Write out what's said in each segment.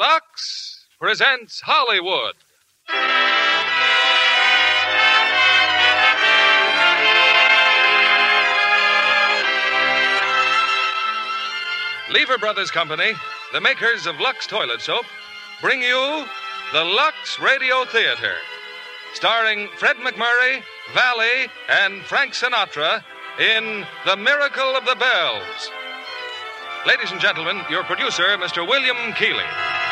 Lux presents Hollywood. Lever Brothers Company, the makers of Lux Toilet Soap, bring you the Lux Radio Theater, starring Fred MacMurray, Valley, and Frank Sinatra in The Miracle of the Bells. Ladies and gentlemen, your producer, Mr. William Keighley.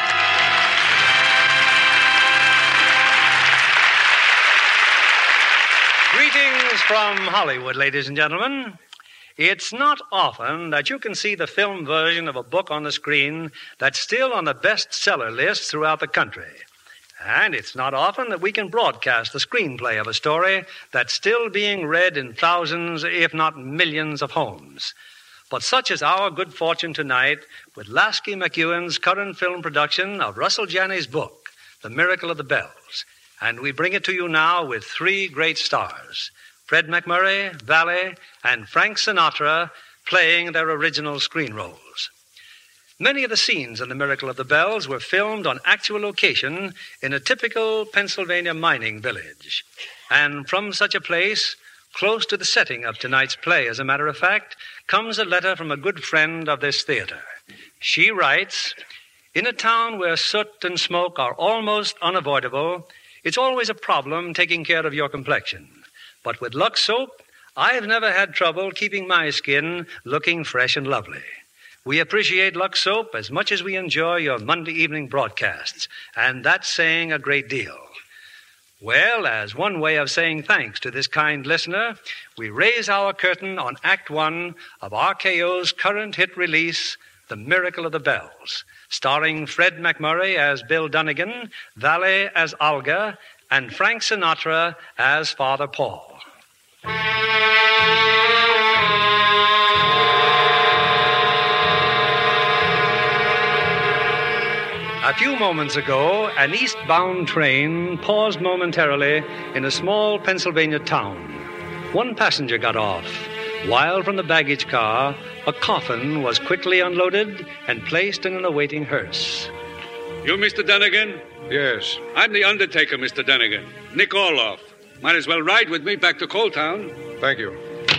Greetings from Hollywood, ladies and gentlemen. It's not often that you can see the film version of a book on the screen that's still on the bestseller list throughout the country. And it's not often that we can broadcast the screenplay of a story that's still being read in thousands, if not millions, of homes. But such is our good fortune tonight with Lasky McEwen's current film production of Russell Janney's book, The Miracle of the Bells. And we bring it to you now with three great stars, Fred MacMurray, Valley, and Frank Sinatra, playing their original screen roles. Many of the scenes in The Miracle of the Bells were filmed on actual location in a typical Pennsylvania mining village. And from such a place, close to the setting of tonight's play, as a matter of fact, comes a letter from a good friend of this theater. She writes, "In a town where soot and smoke are almost unavoidable, it's always a problem taking care of your complexion. But with Lux Soap, I've never had trouble keeping my skin looking fresh and lovely. We appreciate Lux Soap as much as we enjoy your Monday evening broadcasts, and that's saying a great deal. Well, as one way of saying thanks to this kind listener, we raise our curtain on Act One of RKO's current hit release, The Miracle of the Bells, starring Fred MacMurray as Bill Dunnigan, Valley as Olga, and Frank Sinatra as Father Paul. A few moments ago, an eastbound train paused momentarily in a small Pennsylvania town. One passenger got off, while from the baggage car, a coffin was quickly unloaded and placed in an awaiting hearse. You, Mr. Dunnigan? Yes. I'm the undertaker, Mr. Dunnigan. Nick Orloff. Might as well ride with me back to Coal Town. Thank you.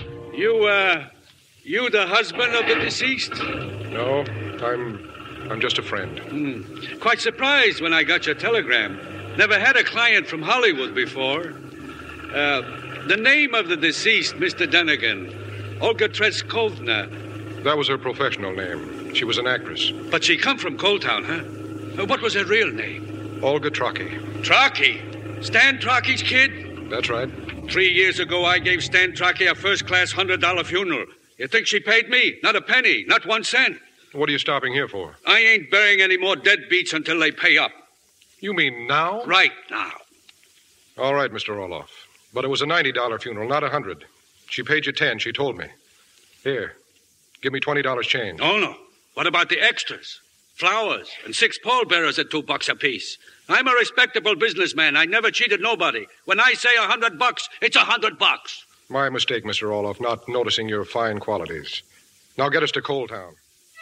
You the husband of the deceased? No, I'm just a friend. Quite surprised when I got your telegram. Never had a client from Hollywood before. The name of the deceased, Mr. Dunnigan, Olga Treskovna. That was her professional name. She was an actress. But she come from Coal Town, huh? What was her real name? Olga Trocky. Trocky? Stan Trocky's kid? That's right. 3 years ago, I gave Stan Trocky a first-class $100 funeral. You think she paid me? Not a penny, not 1 cent. What are you stopping here for? I ain't burying any more deadbeats until they pay up. You mean now? Right now. All right, Mr. Orloff. But it was a $90 funeral, not $100. She paid you 10, she told me. Here, give me $20 change. Oh, no. What about the extras? Flowers and 6 pallbearers at $2 apiece. I'm a respectable businessman. I never cheated nobody. When I say $100, it's $100. My mistake, Mr. Orloff, not noticing your fine qualities. Now get us to Coal Town.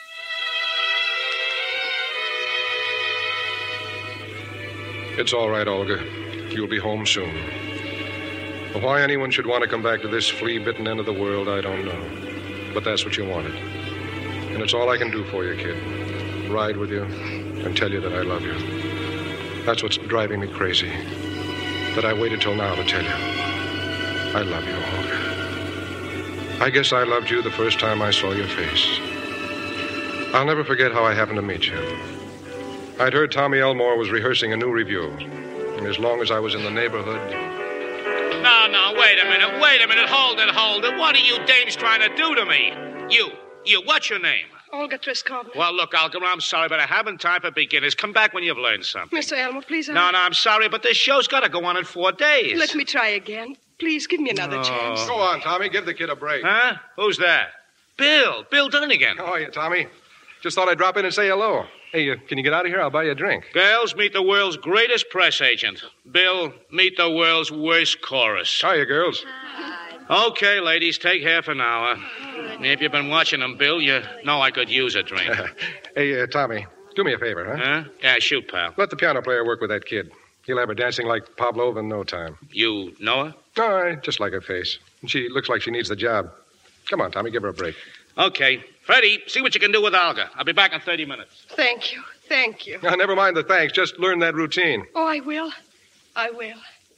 It's all right, Olga. You'll be home soon. Why anyone should want to come back to this flea-bitten end of the world, I don't know. But that's what you wanted. And it's all I can do for you, kid. Ride with you and tell you that I love you. That's what's driving me crazy. That I waited till now to tell you. I love you, Olga. I guess I loved you the first time I saw your face. I'll never forget how I happened to meet you. I'd heard Tommy Elmore was rehearsing a new review. And as long as I was in the neighborhood... No, wait a minute. Hold it. What are you dames trying to do to me? You, what's your name? Olga Treskovna. Well, look, Olga, I'm sorry, but I haven't time for beginners. Come back when you've learned something. Mr. Elmore, please. No, I'm sorry, but this show's got to go on in 4 days. Let me try again. Please, give me another chance. Go on, Tommy. Give the kid a break. Huh? Who's that? Bill Dunnigan. How are you, Tommy? Just thought I'd drop in and say hello. Hey, can you get out of here? I'll buy you a drink. Girls, meet the world's greatest press agent. Bill, meet the world's worst chorus. Hiya, girls. Okay, ladies, take half an hour. If you've been watching them, Bill, you know I could use a drink. Hey, Tommy, Do me a favor, huh? Huh? Yeah, shoot, pal. Let the piano player work with that kid. He'll have her dancing like Pavlova in no time. You know her? No, I just like her face. And she looks like she needs the job. Come on, Tommy, give her a break. Okay. Freddie, see what you can do with Olga. I'll be back in 30 minutes. Thank you. Thank you. Now, never mind the thanks. Just learn that routine. Oh, I will. I will.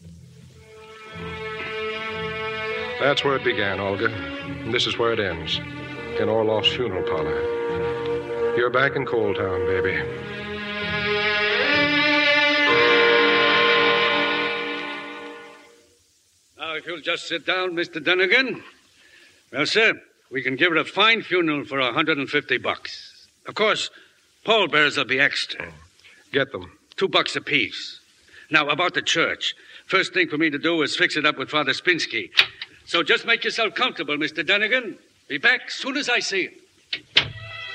That's where it began, Olga. And this is where it ends. In Orloff's funeral parlor. You're back in Coal Town, baby. Now, if you'll just sit down, Mr. Dunnigan. Well, sir, we can give her a fine funeral for $150. Of course, pallbearers will be extra. Get them. $2 apiece. Now, about the church. First thing for me to do is fix it up with Father Spinsky. So just make yourself comfortable, Mr. Dunnigan. Be back soon as I see you.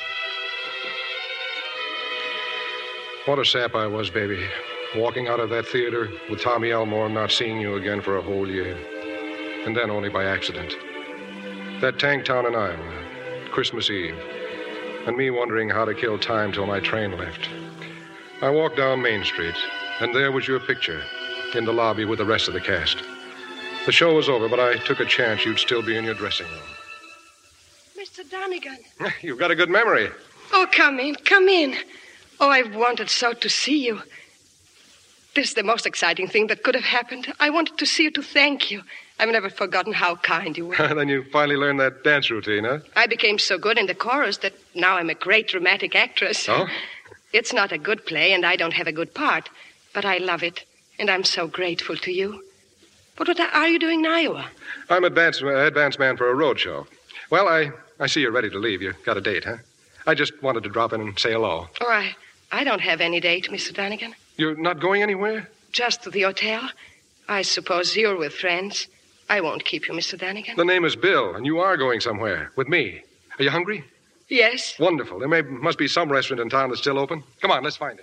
What a sap I was, baby. Walking out of that theater with Tommy Elmore and not seeing you again for a whole year. And then only by accident. That tank town in Iowa, Christmas Eve. And me wondering how to kill time till my train left. I walked down Main Street, and there was your picture in the lobby with the rest of the cast. The show was over, but I took a chance you'd still be in your dressing room. Mr. Donegan. You've got a good memory. Oh, come in. Come in. Oh, I've wanted so to see you. This is the most exciting thing that could have happened. I wanted to see you to thank you. I've never forgotten how kind you were. Then you finally learned that dance routine, huh? I became so good in the chorus that now I'm a great dramatic actress. Oh? It's not a good play, and I don't have a good part. But I love it, and I'm so grateful to you. But what are you doing in Iowa? I'm advance man for a road show. Well, I see you're ready to leave. You got a date, huh? I just wanted to drop in and say hello. Oh, I don't have any date, Mr. Donegan. You're not going anywhere? Just to the hotel. I suppose you're with friends. I won't keep you, Mr. Donegan. The name is Bill, and you are going somewhere with me. Are you hungry? Yes. Wonderful. There must be some restaurant in town that's still open. Come on, let's find it.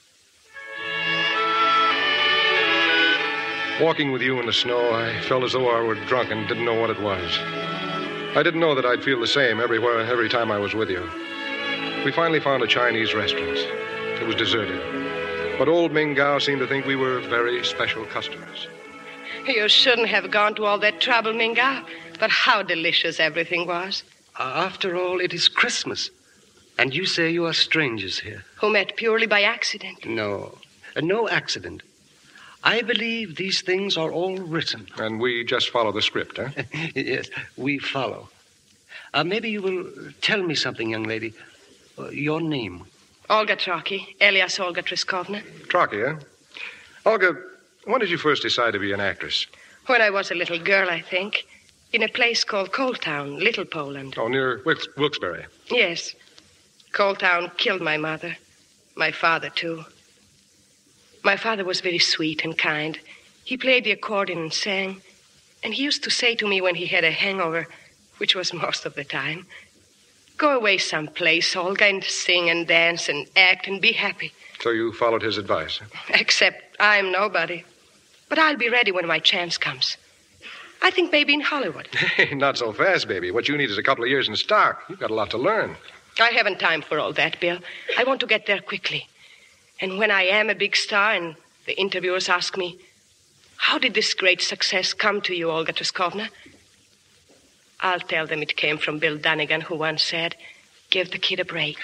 Walking with you in the snow, I felt as though I were drunk and didn't know what it was. I didn't know that I'd feel the same every time I was with you. We finally found a Chinese restaurant. It was deserted. But old Ming Gao seemed to think we were very special customers. You shouldn't have gone to all that trouble, Minga. But how delicious everything was. After all, it is Christmas. And you say you are strangers here. Who met purely by accident. No. No accident. I believe these things are all written. And we just follow the script, huh? Yes, we follow. Maybe you will tell me something, young lady. Your name. Olga Trocky, alias Olga Triskovna. Trocky, huh? Olga, when did you first decide to be an actress? When I was a little girl, I think. In a place called Coal Town, Little Poland. Oh, near Wilkes-Barre. Yes. Coal Town killed my mother. My father, too. My father was very sweet and kind. He played the accordion and sang. And he used to say to me when he had a hangover, which was most of the time, "Go away someplace, Olga, and sing and dance and act and be happy." So you followed his advice? Except I'm nobody. But I'll be ready when my chance comes. I think maybe in Hollywood. Hey, not so fast, baby. What you need is a couple of years in stock. You've got a lot to learn. I haven't time for all that, Bill. I want to get there quickly. And when I am a big star and the interviewers ask me, "How did this great success come to you, Olga Triskovna?" I'll tell them it came from Bill Donegan, who once said, "Give the kid a break."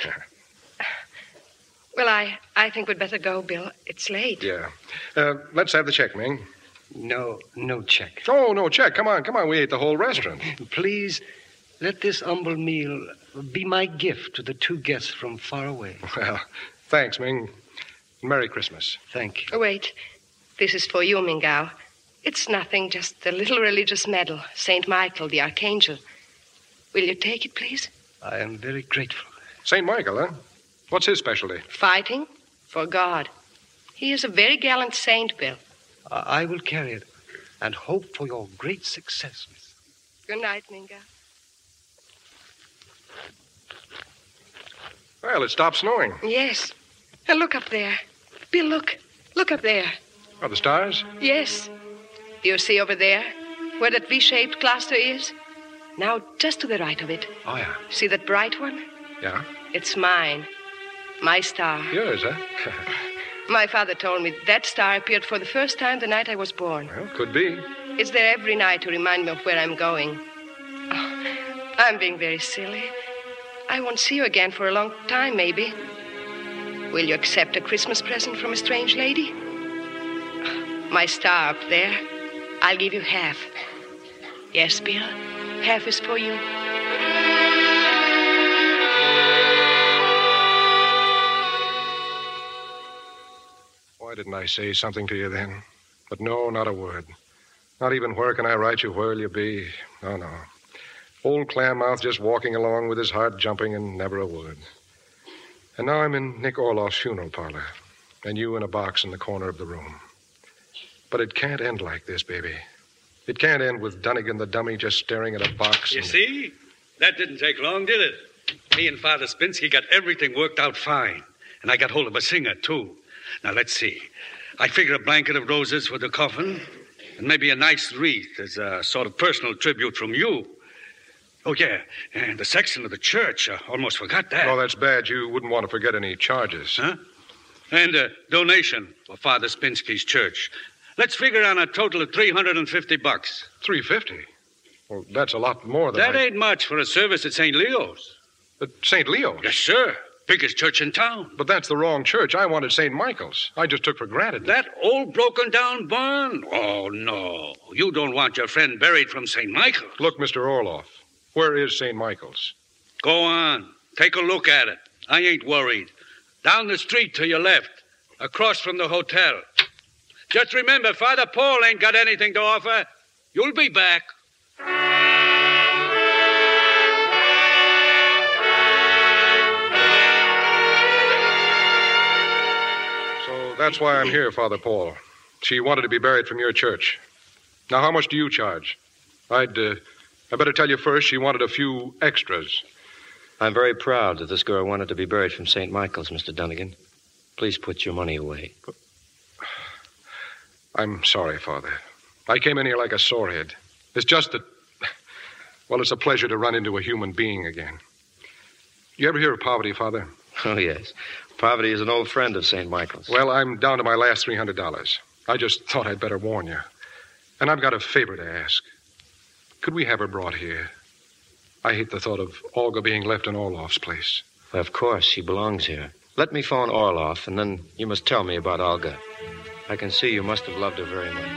Well, I think we'd better go, Bill. It's late. Yeah. Let's have the check, Ming. No check. Oh, no check. Come on. We ate the whole restaurant. Please, let this humble meal be my gift to the two guests from far away. Well, thanks, Ming. Merry Christmas. Thank you. Oh, wait. This is for you, Mingao. It's nothing, just a little religious medal, St. Michael, the Archangel. Will you take it, please? I am very grateful. St. Michael, huh? What's his specialty? Fighting for God. He is a very gallant saint, Bill. I will carry it and hope for your great success, Miss. Good night, Mingao. Well, it stopped snowing. Yes. And look up there. Bill, look. Look up there. Are the stars? Yes. Do you see over there where that V-shaped cluster is? Now, just to the right of it. Oh, yeah. See that bright one? Yeah? It's mine. My star. Yours, huh? My father told me that star appeared for the first time the night I was born. Well, could be. It's there every night to remind me of where I'm going. Oh, I'm being very silly. I won't see you again for a long time, maybe. Will you accept a Christmas present from a strange lady? My star up there. I'll give you half. Yes, Bill, half is for you. Why didn't I say something to you then? But no, not a word. Not even where can I write you, where'll you be? No, no. Old Clanmouth just walking along with his heart jumping and never a word. And now I'm in Nick Orloff's funeral parlor, and you in a box in the corner of the room. But it can't end like this, baby. It can't end with Dunnigan the dummy just staring at a box. You see? That didn't take long, did it? Me and Father Spinsky got everything worked out fine. And I got hold of a singer, too. Now, let's see. I figure a blanket of roses for the coffin, and maybe a nice wreath as a sort of personal tribute from you. Oh, yeah, and the section of the church. I almost forgot that. Oh, that's bad. You wouldn't want to forget any charges. Huh? And a donation for Father Spinsky's church. Let's figure on a total of $350. $350? Well, that's a lot more than That ain't much for a service at St. Leo's. At St. Leo's? Yes, sir. Biggest church in town. But that's the wrong church. I wanted St. Michael's. I just took for granted. That old broken-down barn? Oh, no. You don't want your friend buried from St. Michael's. Look, Mr. Orloff, where is St. Michael's? Go on. Take a look at it. I ain't worried. Down the street to your left, across from the hotel. Just remember, Father Paul ain't got anything to offer. You'll be back. So that's why I'm here, Father Paul. She wanted to be buried from your church. Now, how much do you charge? I better tell you first, she wanted a few extras. I'm very proud that this girl wanted to be buried from St. Michael's, Mr. Dunnigan. Please put your money away. I'm sorry, Father. I came in here like a sorehead. It's just that, well, it's a pleasure to run into a human being again. You ever hear of poverty, Father? Oh, yes. Poverty is an old friend of St. Michael's. Well, I'm down to my last $300. I just thought I'd better warn you. And I've got a favor to ask. Could we have her brought here? I hate the thought of Olga being left in Orloff's place. Of course, she belongs here. Let me phone Orloff, and then you must tell me about Olga. I can see you must have loved her very much.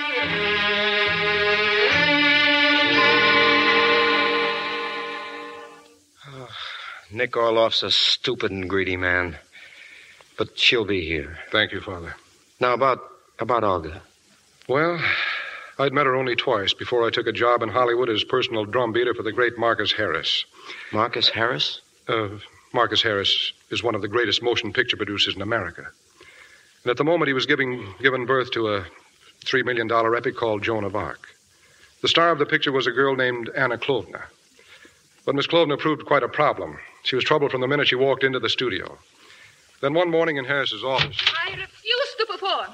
Oh, Nick Orloff's a stupid and greedy man. But she'll be here. Thank you, Father. Now, about Olga. Well, I'd met her only twice before I took a job in Hollywood as personal drum beater for the great Marcus Harris. Marcus Harris? Marcus Harris is one of the greatest motion picture producers in America. And at the moment, he was given birth to a $3 million epic called Joan of Arc. The star of the picture was a girl named Anna Klovna. But Miss Klovna proved quite a problem. She was trouble from the minute she walked into the studio. Then one morning in Harris's office... I refuse to perform.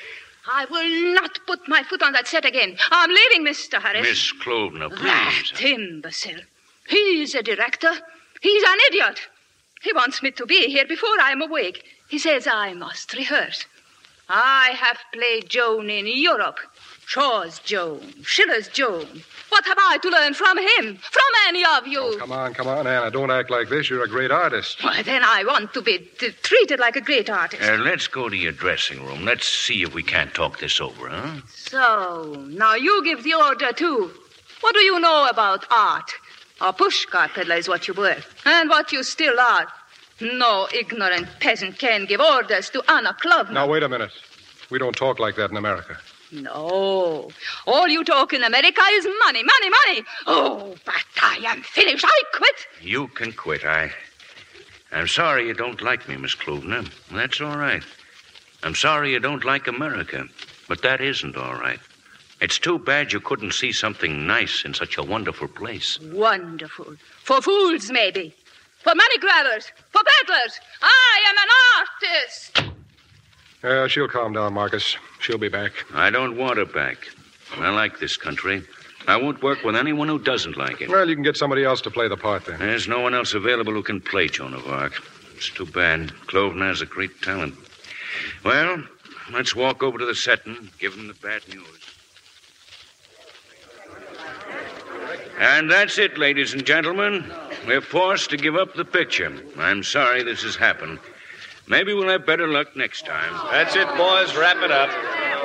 I will not put my foot on that set again. I'm leaving, Mr. Harris. Miss Klovna, please. That imbecile. He's a director. He's an idiot. He wants me to be here before I'm awake. He says I must rehearse. I have played Joan in Europe. Shaw's Joan, Schiller's Joan. What have I to learn from him? From any of you? Oh, come on, Anna. Don't act like this. You're a great artist. Well, then I want to be treated like a great artist. Let's go to your dressing room. Let's see if we can't talk this over, huh? So, now you give the order, too. What do you know about art? A pushcart peddler is what you were, and what you still are. No ignorant peasant can give orders to Anna Klovna. Now, wait a minute. We don't talk like that in America. No. All you talk in America is money, money, money. Oh, but I am finished. I quit. You can quit. I'm sorry you don't like me, Miss Klovna. That's all right. I'm sorry you don't like America, but that isn't all right. It's too bad you couldn't see something nice in such a wonderful place. Wonderful. For fools, maybe. For money grabbers. For peddlers. I am an artist. She'll calm down, Marcus. She'll be back. I don't want her back. I like this country. I won't work with anyone who doesn't like it. Well, you can get somebody else to play the part, then. There's no one else available who can play Joan of Arc. It's too bad. Cloven has a great talent. Well, let's walk over to the set and give him the bad news. And that's it, ladies and gentlemen. We're forced to give up the picture. I'm sorry this has happened. Maybe we'll have better luck next time. That's it, boys. Wrap it up.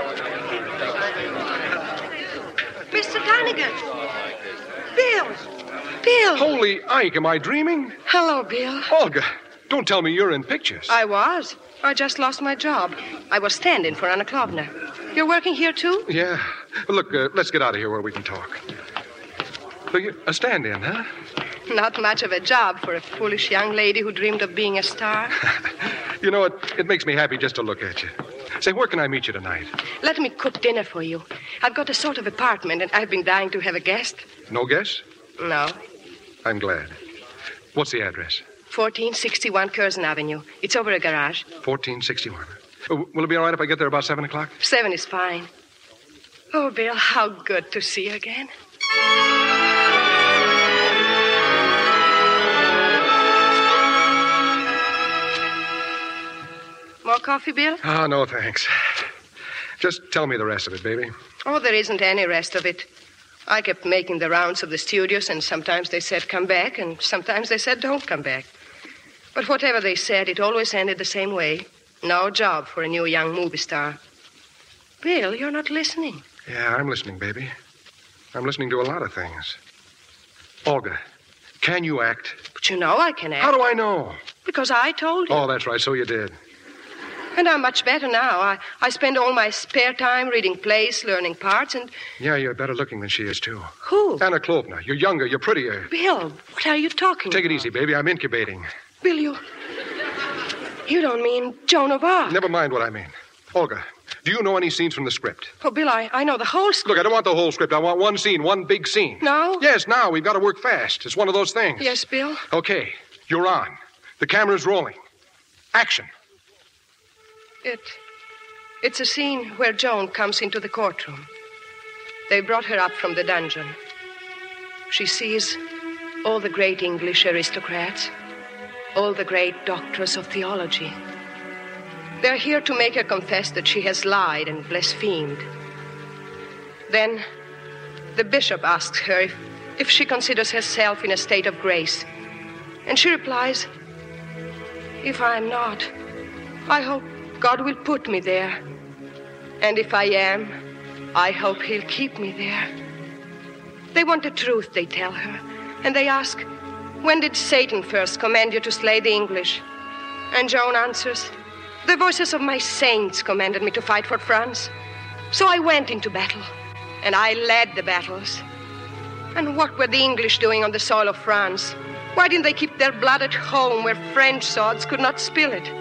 Mr. Donegan. Bill. Bill. Holy Ike, am I dreaming? Hello, Bill. Olga, don't tell me you're in pictures. I was. I just lost my job. I was standing for Anna Klovna. You're working here, too? Yeah. Look, let's get out of here where we can talk. A stand-in, huh? Not much of a job for a foolish young lady who dreamed of being a star. You know, it makes me happy just to look at you. Say, where can I meet you tonight? Let me cook dinner for you. I've got a sort of apartment, and I've been dying to have a guest. No guest? No. I'm glad. What's the address? 1461 Curzon Avenue. It's over a garage. 1461. Will it be all right if I get there about 7 o'clock? 7 is fine. Oh, Bill, how good to see you again. More coffee, Bill? Oh, no, thanks. Just tell me the rest of it, baby. Oh, there isn't any rest of it. I kept making the rounds of the studios, and sometimes they said, come back, and sometimes they said, don't come back. But whatever they said, it always ended the same way. No job for a new young movie star. Bill, you're not listening. Yeah, I'm listening, baby. I'm listening to a lot of things. Olga, can you act? But you know I can act. How do I know? Because I told you. Oh, that's right, so you did. And I'm much better now. I spend all my spare time reading plays, learning parts, and... Yeah, you're better looking than she is, too. Who? Anna Klovna. You're younger, you're prettier. Bill, what are you talking Take about? it easy, baby. I'm incubating. Bill, you don't mean Joan of Arc. Never mind what I mean. Olga, do you know any scenes from the script? Oh, Bill, I know the whole script. Look, I don't want the whole script. I want one scene, one big scene. No? Yes, now. We've got to work fast. It's one of those things. Yes, Bill? Okay, you're on. The camera's rolling. Action. It's a scene where Joan comes into the courtroom. They brought her up from the dungeon. She sees all the great English aristocrats, all the great doctors of theology. They're here to make her confess that she has lied and blasphemed. Then the bishop asks her if she considers herself in a state of grace. And she replies, if I'm not, I hope God will put me there. And if I am, I hope he'll keep me there. They want the truth, they tell her. And they ask, when did Satan first command you to slay the English? And Joan answers, the voices of my saints commanded me to fight for France. So I went into battle, and I led the battles. And what were the English doing on the soil of France? Why didn't they keep their blood at home where French swords could not spill it?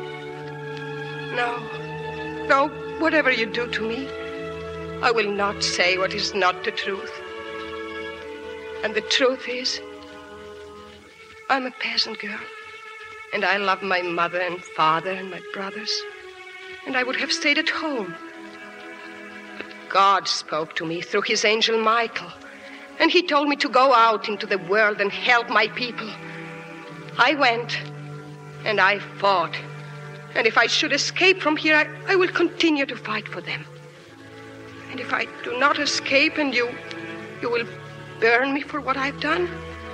No, whatever you do to me, I will not say what is not the truth. And the truth is, I'm a peasant girl, and I love my mother and father and my brothers, and I would have stayed at home. But God spoke to me through his angel Michael, and he told me to go out into the world and help my people. I went, and I fought. And if I should escape from here, I will continue to fight for them. And if I do not escape and you will burn me for what I've done,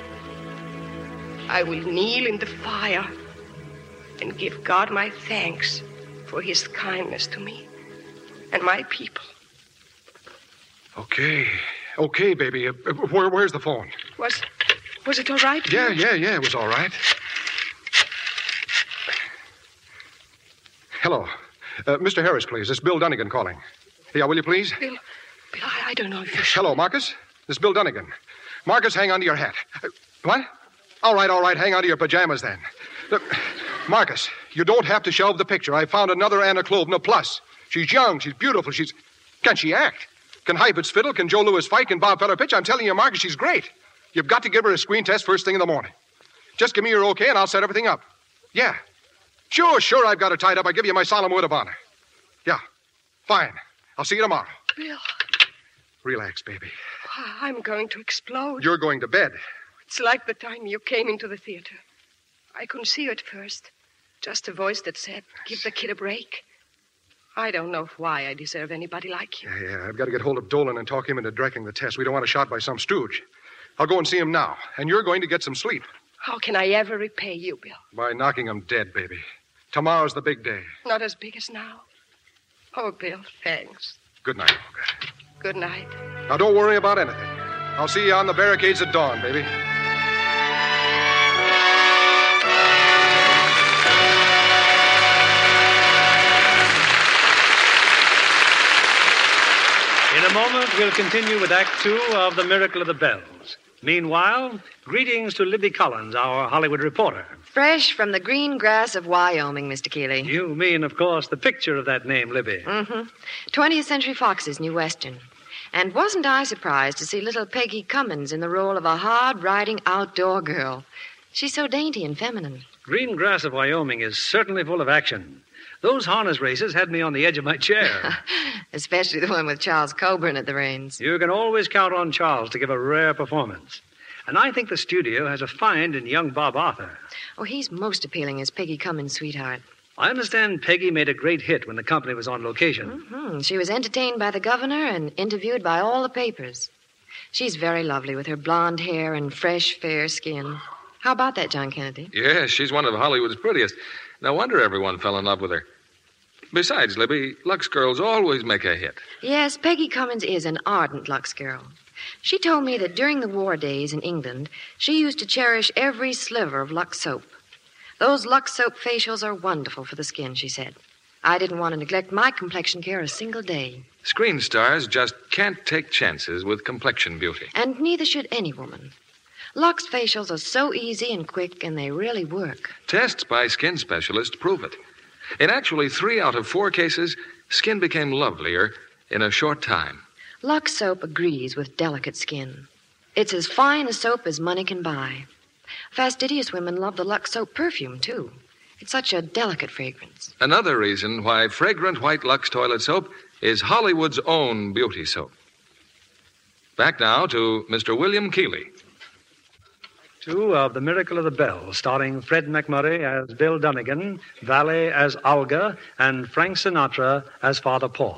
I will kneel in the fire and give God my thanks for his kindness to me and my people. Okay, baby. Where's the phone? Was it all right? Yeah, it was all right. Hello. Mr. Harris, please. It's Bill Dunnigan calling. Yeah, will you please? Bill, I don't know if you should. Hello, Marcus. This is Bill Dunnigan. Marcus, hang on to your hat. What? All right. Hang on to your pajamas, then. Look, Marcus, you don't have to shelve the picture. I found another Anna Klovna plus. She's young. She's beautiful. Can she act? Can Heifetz fiddle? Can Joe Louis fight? Can Bob Feller pitch? I'm telling you, Marcus, she's great. You've got to give her a screen test first thing in the morning. Just give me your okay, and I'll set everything up. Yeah. Sure, I've got her tied up. I give you my solemn word of honor. Yeah. Fine. I'll see you tomorrow. Bill. Relax, baby. I'm going to explode. You're going to bed. It's like the time you came into the theater. I couldn't see you at first. Just a voice that said, give the kid a break. I don't know why I deserve anybody like you. Yeah, I've got to get hold of Dolan and talk him into directing the test. We don't want a shot by some stooge. I'll go and see him now, and you're going to get some sleep. How can I ever repay you, Bill? By knocking him dead, baby. Tomorrow's the big day. Not as big as now. Oh, Bill, thanks. Good night, Olga. Good night. Now, don't worry about anything. I'll see you on the barricades at dawn, baby. In a moment, we'll continue with Act Two of The Miracle of the Bells. Meanwhile, greetings to Libby Collins, our Hollywood reporter. Fresh from the green grass of Wyoming, Mr. Keeley. You mean, of course, the picture of that name, Libby. Mm-hmm. 20th Century Fox's New Western. And wasn't I surprised to see little Peggy Cummins in the role of a hard-riding outdoor girl. She's so dainty and feminine. Green grass of Wyoming is certainly full of action. Those harness races had me on the edge of my chair. Especially the one with Charles Coburn at the reins. You can always count on Charles to give a rare performance. And I think the studio has a find in young Bob Arthur. Oh, he's most appealing as Peggy Cummins' sweetheart. I understand Peggy made a great hit when the company was on location. Mm-hmm. She was entertained by the governor and interviewed by all the papers. She's very lovely with her blonde hair and fresh, fair skin. How about that, John Kennedy? Yes, she's one of Hollywood's prettiest. No wonder everyone fell in love with her. Besides, Libby, Lux girls always make a hit. Yes, Peggy Cummins is an ardent Lux girl. She told me that during the war days in England, she used to cherish every sliver of Lux soap. Those Lux soap facials are wonderful for the skin, she said. I didn't want to neglect my complexion care a single day. Screen stars just can't take chances with complexion beauty. And neither should any woman. Lux facials are so easy and quick, and they really work. Tests by skin specialists prove it. In actually 3 out of 4 cases, skin became lovelier in a short time. Lux soap agrees with delicate skin. It's as fine a soap as money can buy. Fastidious women love the Lux soap perfume, too. It's such a delicate fragrance. Another reason why fragrant white Lux toilet soap is Hollywood's own beauty soap. Back now to Mr. William Keeley. Two of The Miracle of the Bells, starring Fred McMurray as Bill Dunnigan, Valley as Olga, and Frank Sinatra as Father Paul.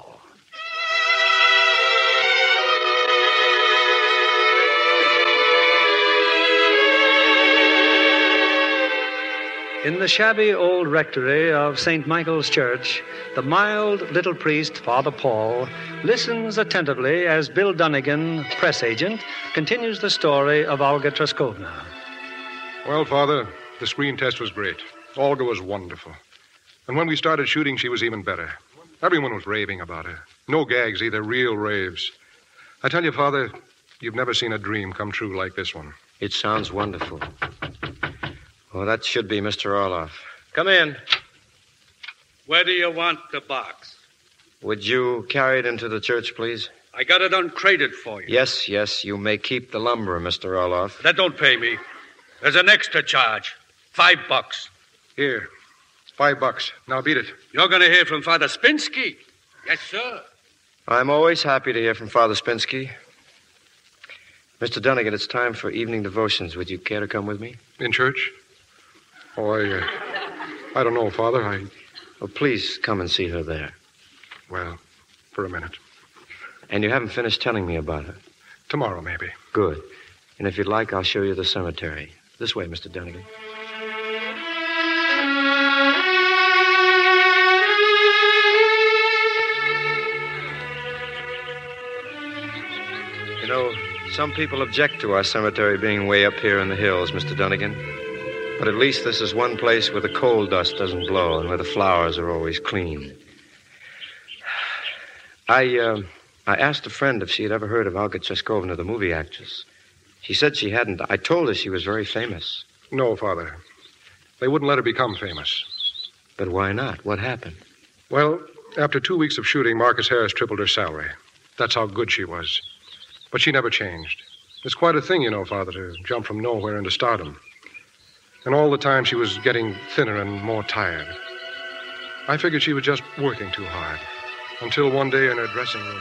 In the shabby old rectory of St. Michael's Church, the mild little priest, Father Paul, listens attentively as Bill Dunnigan, press agent, continues the story of Olga Traskovna. Well, Father, the screen test was great. Olga was wonderful. And when we started shooting, she was even better. Everyone was raving about her. No gags either, real raves. I tell you, Father, you've never seen a dream come true like this one. It sounds wonderful. Oh, that should be Mr. Orloff. Come in. Where do you want the box? Would you carry it into the church, please? I got it uncrated for you. Yes, you may keep the lumber, Mr. Orloff. That don't pay me. There's an extra charge. $5. Here, $5. Now beat it. You're going to hear from Father Spinsky. Yes, sir. I'm always happy to hear from Father Spinsky. Mr. Dunnigan, it's time for evening devotions. Would you care to come with me? In church? Oh, I don't know, Father. Well, please come and see her there. Well, for a minute. And you haven't finished telling me about her? Tomorrow, maybe. Good. And if you'd like, I'll show you the cemetery. This way, Mr. Dunnigan. You know, some people object to our cemetery being way up here in the hills, Mr. Dunnigan. But at least this is one place where the coal dust doesn't blow and where the flowers are always clean. I asked a friend if she had ever heard of Olga Traskovna, the movie actress. She said she hadn't. I told her she was very famous. No, Father. They wouldn't let her become famous. But why not? What happened? Well, after 2 weeks of shooting, Marcus Harris tripled her salary. That's how good she was. But she never changed. It's quite a thing, you know, Father, to jump from nowhere into stardom. And all the time she was getting thinner and more tired. I figured she was just working too hard. Until one day in her dressing room...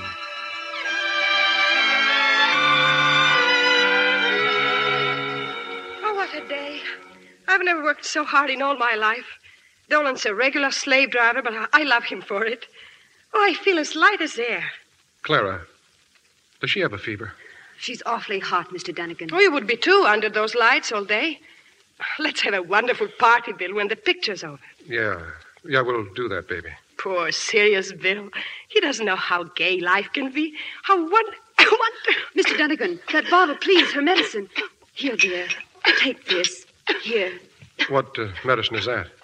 Oh, what a day. I've never worked so hard in all my life. Dolan's a regular slave driver, but I love him for it. Oh, I feel as light as air. Clara, does she have a fever? She's awfully hot, Mr. Dunnigan. Oh, you would be too under those lights all day. Let's have a wonderful party, Bill, when the picture's over. Yeah, we'll do that, baby. Poor, serious Bill. He doesn't know how gay life can be. How wonderful. Mr. Dunnigan, that bottle, please, her medicine. Here, dear. Take this. Here. What medicine is that?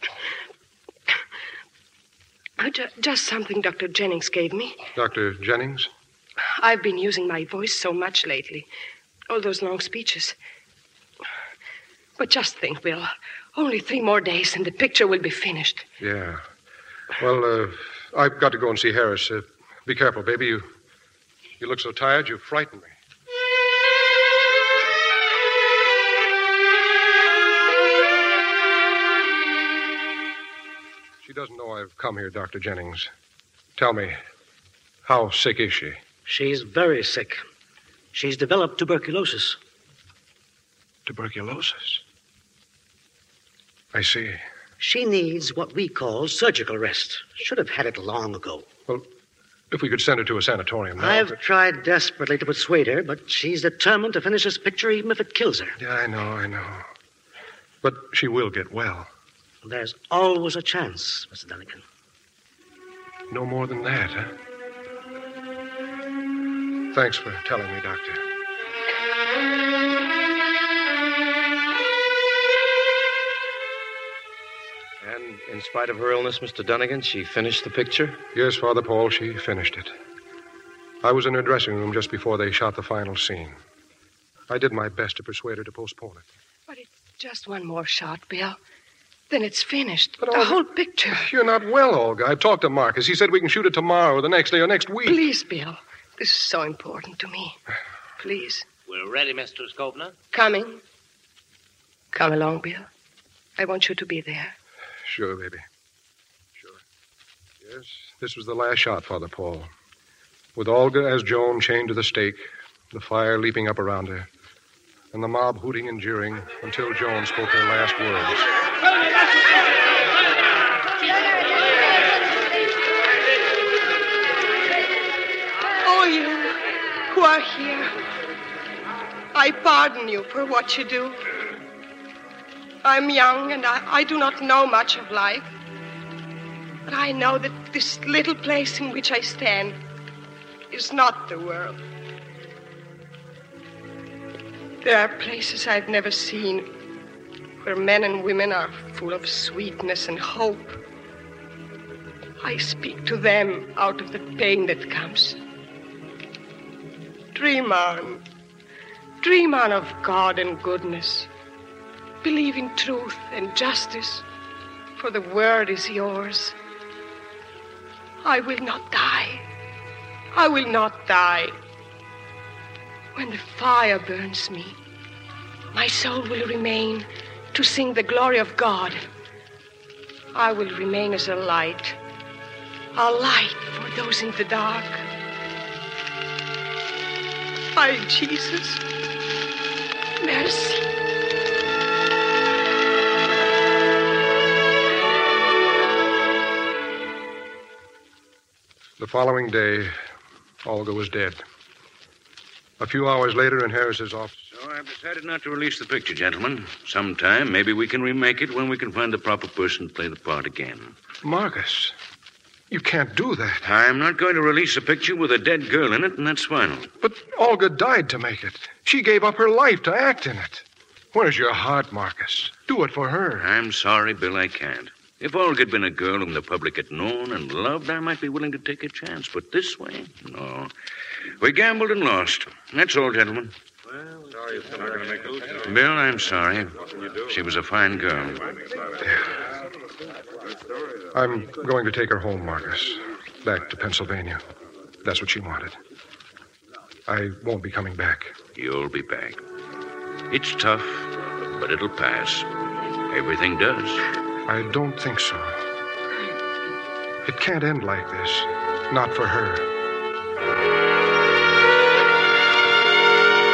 Just something Dr. Jennings gave me. Dr. Jennings? I've been using my voice so much lately. All those long speeches. But just think, Bill. Only 3 more days and the picture will be finished. Yeah. Well, I've got to go and see Harris. Be careful, baby. You look so tired, you frighten me. She doesn't know I've come here, Dr. Jennings. Tell me, how sick is she? She's very sick. She's developed tuberculosis. Tuberculosis? I see. She needs what we call surgical rest. Should have had it long ago. Well, if we could send her to a sanatorium now. I've tried desperately to persuade her, but she's determined to finish this picture even if it kills her. Yeah, I know. But she will get well. There's always a chance, Mr. Dunnigan. No more than that, huh? Thanks for telling me, Doctor. And in spite of her illness, Mr. Dunnigan, she finished the picture? Yes, Father Paul, she finished it. I was in her dressing room just before they shot the final scene. I did my best to persuade her to postpone it. But it's just one more shot, Bill. Then it's finished. But the whole picture. You're not well, Olga. I've talked to Marcus. He said we can shoot it tomorrow or the next day or next week. Please, Bill. This is so important to me. Please. We're ready, Mr. Skobner. Coming. Come along, Bill. I want you to be there. Sure, baby. Sure. Yes, this was the last shot, Father Paul. With Olga as Joan chained to the stake, the fire leaping up around her, and the mob hooting and jeering until Joan spoke her last words. Oh, you who are here, I pardon you for what you do. I'm young and I do not know much of life. But I know that this little place in which I stand is not the world. There are places I've never seen where men and women are full of sweetness and hope. I speak to them out of the pain that comes. Dream on. Dream on of God and goodness. Believe in truth and justice, for the world is yours. I will not die. I will not die. When the fire burns me, my soul will remain to sing the glory of God. I will remain as a light for those in the dark. My Jesus, mercy. The following day, Olga was dead. A few hours later in Harris's office. So I've decided not to release the picture, gentlemen. Sometime, maybe we can remake it when we can find the proper person to play the part again. Marcus, you can't do that. I'm not going to release a picture with a dead girl in it, and that's final. But Olga died to make it. She gave up her life to act in it. Where's your heart, Marcus? Do it for her. I'm sorry, Bill, I can't. If Olga had been a girl whom the public had known and loved, I might be willing to take a chance. But this way, no. We gambled and lost. That's all, gentlemen. Well, sorry if I'm not going to make those. Bill, I'm sorry. She was a fine girl. I'm going to take her home, Marcus. Back to Pennsylvania. That's what she wanted. I won't be coming back. You'll be back. It's tough, but it'll pass. Everything does. I don't think so. It can't end like this. Not for her.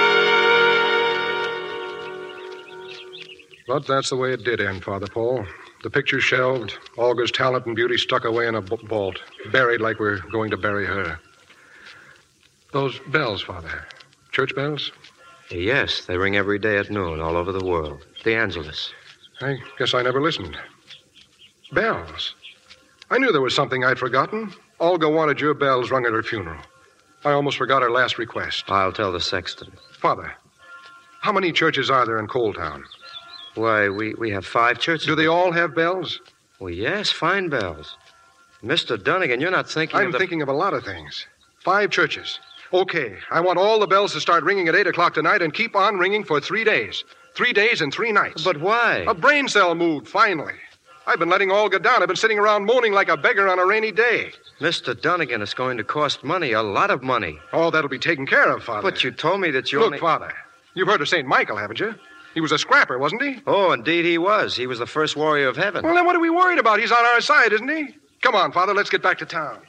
But that's the way it did end, Father Paul. The picture shelved, Olga's talent and beauty stuck away in a vault, buried like we're going to bury her. Those bells, Father. Church bells? Yes, they ring every day at noon all over the world. The Angelus. I guess I never listened. Bells. I knew there was something I'd forgotten. Olga wanted your bells rung at her funeral. I almost forgot her last request. I'll tell the sexton. Father, how many churches are there in Coal Town? Why, we have 5 churches. Do they all have bells? Well, yes, fine bells. Mr. Dunnigan, you're not thinking I'm thinking of a lot of things. 5 churches. Okay, I want all the bells to start ringing at 8 o'clock tonight and keep on ringing for 3 days. 3 days and 3 nights. But why? A brain cell moved, finally. I've been letting Olga down. I've been sitting around moaning like a beggar on a rainy day. Mr. Dunnigan, it's going to cost money, a lot of money. Oh, that'll be taken care of, Father. But you told me that you Look, Father, you've heard of St. Michael, haven't you? He was a scrapper, wasn't he? Oh, indeed he was. He was the first warrior of heaven. Well, then what are we worried about? He's on our side, isn't he? Come on, Father, let's get back to town.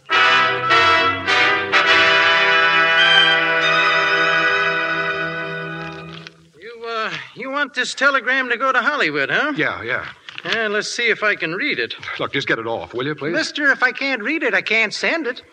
You want this telegram to go to Hollywood, huh? Yeah. Let's see if I can read it. Look, just get it off, will you, please? Mister, if I can't read it, I can't send it.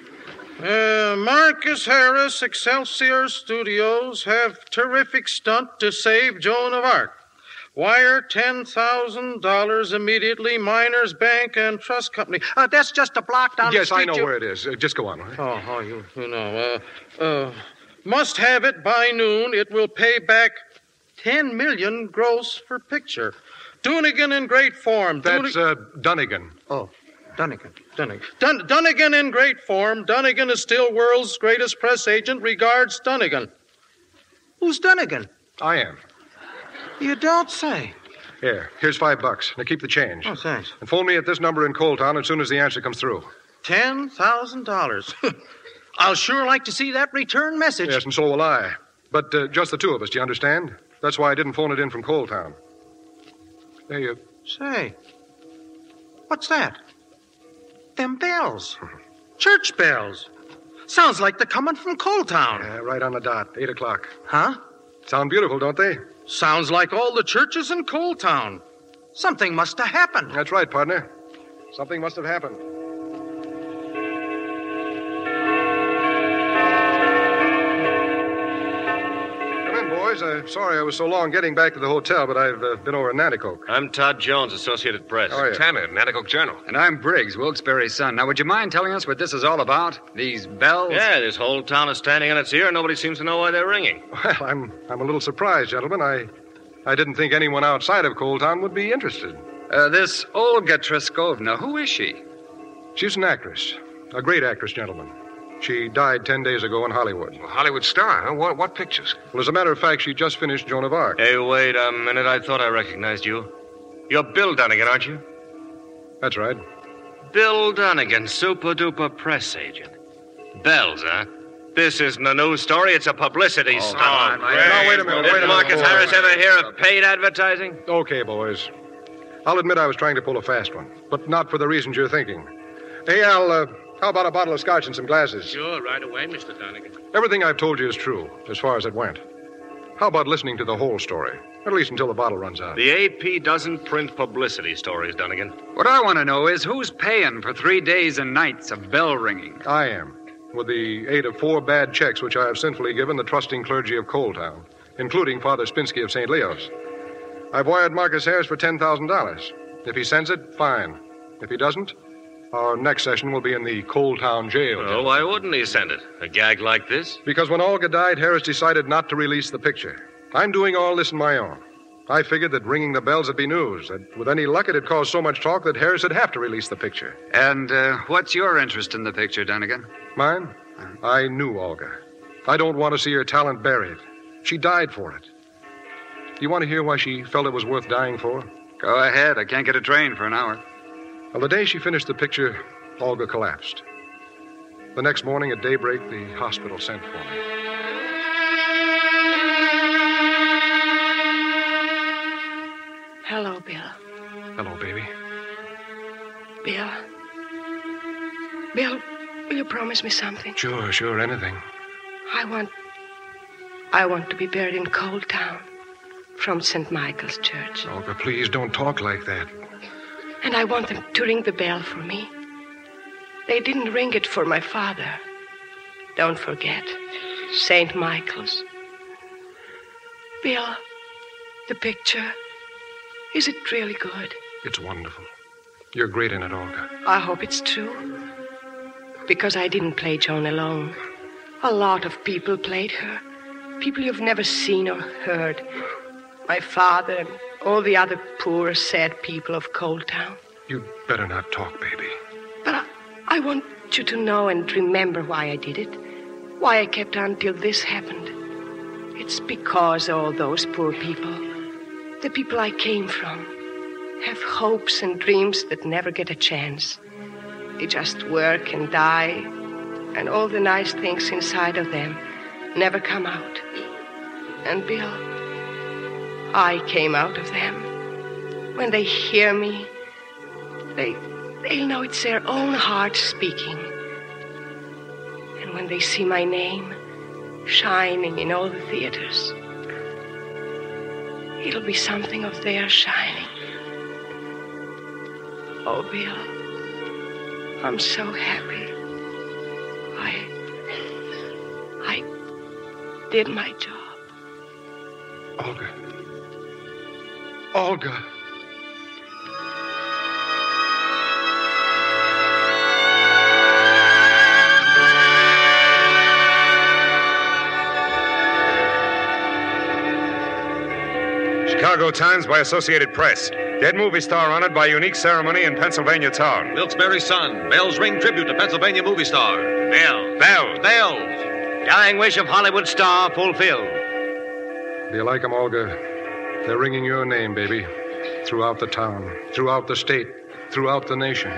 Marcus Harris, Excelsior Studios, have terrific stunt to save Joan of Arc. Wire $10,000 immediately, Miners Bank and Trust Company. That's just a block down the street. Yes, I know where it is. Just go on, all right? You know. Must have it by noon. It will pay back $10 million gross for picture. Dunnigan in great form. That's Dunnigan. Oh, Dunnigan. Dunnigan in great form. Dunnigan is still world's greatest press agent. Regards, Dunnigan. Who's Dunnigan? I am. You don't say. Here's $5. Now keep the change. Oh, thanks. And phone me at this number in Coal Town as soon as the answer comes through. $10,000. I'll sure like to see that return message. Yes, and so will I. But just the 2 of us, do you understand? That's why I didn't phone it in from Coal Town. There you... Say, what's that? Them bells. Church bells. Sounds like they're coming from Coal Town. Yeah, right on the dot, 8 o'clock. Huh? Sound beautiful, don't they? Sounds like all the churches in Coal Town. Something must have happened. That's right, partner. Something must have happened. Boys, I'm sorry I was so long getting back to the hotel, but I've been over at Nanticoke. I'm Todd Jones, Associated Press. How are you? Tanner, Nanticoke Journal. And I'm Briggs, Wilkes-Barre's son. Now, would you mind telling us what this is all about? These bells? Yeah, this whole town is standing on its ear, and nobody seems to know why they're ringing. Well, I'm a little surprised, gentlemen. I didn't think anyone outside of Coal Town would be interested. This Olga Treskovna, who is she? She's an actress. A great actress, gentlemen. She died 10 days ago in Hollywood. Well, Hollywood star, huh? What pictures? Well, as a matter of fact, she just finished Joan of Arc. Hey, wait a minute. I thought I recognized you. You're Bill Dunnigan, aren't you? That's right. Bill Dunnigan, super-duper press agent. Bells, huh? This isn't a news story. It's a publicity stunt. Now, wait a minute. Did Marcus Harris ever hear of paid advertising? Okay, boys. I'll admit I was trying to pull a fast one, but not for the reasons you're thinking. Hey, Al, how about a bottle of scotch and some glasses? Sure, right away, Mr. Dunnigan. Everything I've told you is true, as far as it went. How about listening to the whole story? At least until the bottle runs out. The AP doesn't print publicity stories, Dunnigan. What I want to know is who's paying for 3 days and nights of bell ringing? I am, with the aid of 4 bad checks which I have sinfully given the trusting clergy of Coal Town, including Father Spinsky of St. Leo's. I've wired Marcus Harris for $10,000. If he sends it, fine. If he doesn't, our next session will be in the Coal Town jail. Well, why wouldn't he send it? A gag like this? Because when Olga died, Harris decided not to release the picture. I'm doing all this on my own. I figured that ringing the bells would be news, that with any luck it'd cause so much talk that Harris would have to release the picture. And what's your interest in the picture, Dunnigan? Mine? I knew Olga. I don't want to see her talent buried. She died for it. Do you want to hear why she felt it was worth dying for? Go ahead. I can't get a train for an hour. Well, the day she finished the picture, Olga collapsed. The next morning at daybreak, the hospital sent for me. Hello, Bill. Hello, baby. Bill, will you promise me something? Sure, anything. I want to be buried in Coal Town from St. Michael's Church. Olga, please don't talk like that. And I want them to ring the bell for me. They didn't ring it for my father. Don't forget, St. Michael's. Bill, the picture, is it really good? It's wonderful. You're great in it, Olga. I hope it's true. Because I didn't play Joan alone. A lot of people played her. People you've never seen or heard. My father and all the other poor, sad people of Coal Town. You'd better not talk, baby. But I want you to know and remember why I did it. Why I kept on till this happened. It's because all those poor people, the people I came from, have hopes and dreams that never get a chance. They just work and die, and all the nice things inside of them never come out. And Bill, I came out of them. When they hear me, they'll know it's their own heart speaking. And when they see my name shining in all the theaters, it'll be something of their shining. Oh, Bill, I'm so happy. I did my job. Olga. Olga. Chicago Times by Associated Press. Dead movie star honored by unique ceremony in Pennsylvania town. Wilkes-Barre's son. Bells ring tribute to Pennsylvania movie star. Bells. Dying wish of Hollywood star fulfilled. Do you like them, Olga? They're ringing your name, baby. Throughout the town, throughout the state, throughout the nation.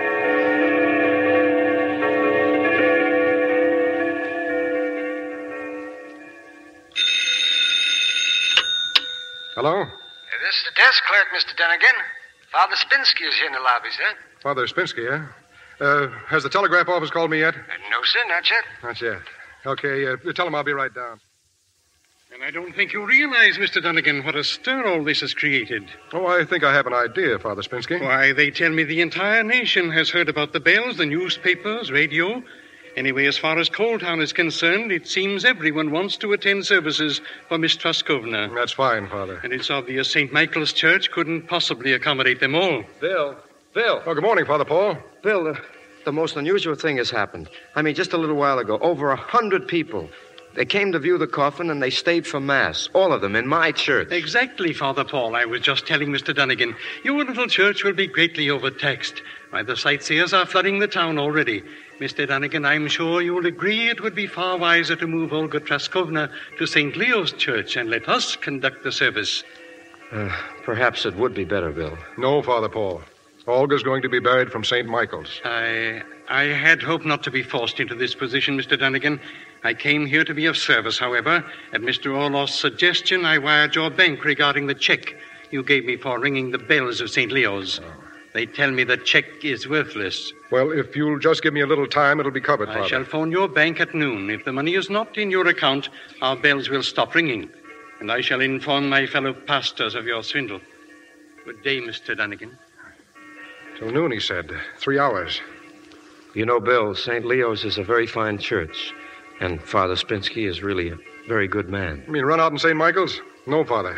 Hello? This is the desk clerk, Mr. Dunnigan. Father Spinsky is here in the lobby, sir. Father Spinsky, eh? Has the telegraph office called me yet? No, sir, not yet. Not yet. Okay, tell him I'll be right down. And I don't think you realize, Mr. Dunnigan, what a stir all this has created. Oh, I think I have an idea, Father Spinsky. Why, they tell me the entire nation has heard about the bells, the newspapers, radio. Anyway, as far as Coal Town is concerned, it seems everyone wants to attend services for Miss Truskovna. That's fine, Father. And it's obvious St. Michael's Church couldn't possibly accommodate them all. Bill. Oh, good morning, Father Paul. Bill, the most unusual thing has happened. I mean, just a little while ago, over 100 people. They came to view the coffin, and they stayed for Mass. All of them in my church. Exactly, Father Paul. I was just telling Mr. Dunnigan, your little church will be greatly overtaxed. Why, the sightseers are flooding the town already. Mr. Dunnigan, I'm sure you'll agree it would be far wiser to move Olga Traskovna to St. Leo's Church and let us conduct the service. Perhaps it would be better, Bill. No, Father Paul. Olga's going to be buried from St. Michael's. I had hoped not to be forced into this position, Mr. Dunnigan. I came here to be of service, however. At Mr. Orloff's suggestion, I wired your bank regarding the check you gave me for ringing the bells of St. Leo's. They tell me the check is worthless. Well, if you'll just give me a little time, it'll be covered, Father. I shall phone your bank at noon. If the money is not in your account, our bells will stop ringing. And I shall inform my fellow pastors of your swindle. Good day, Mr. Dunnigan. Till noon, he said. 3 hours. You know, Bill, St. Leo's is a very fine church. And Father Spinsky is really a very good man. You mean run out in St. Michael's? No, Father.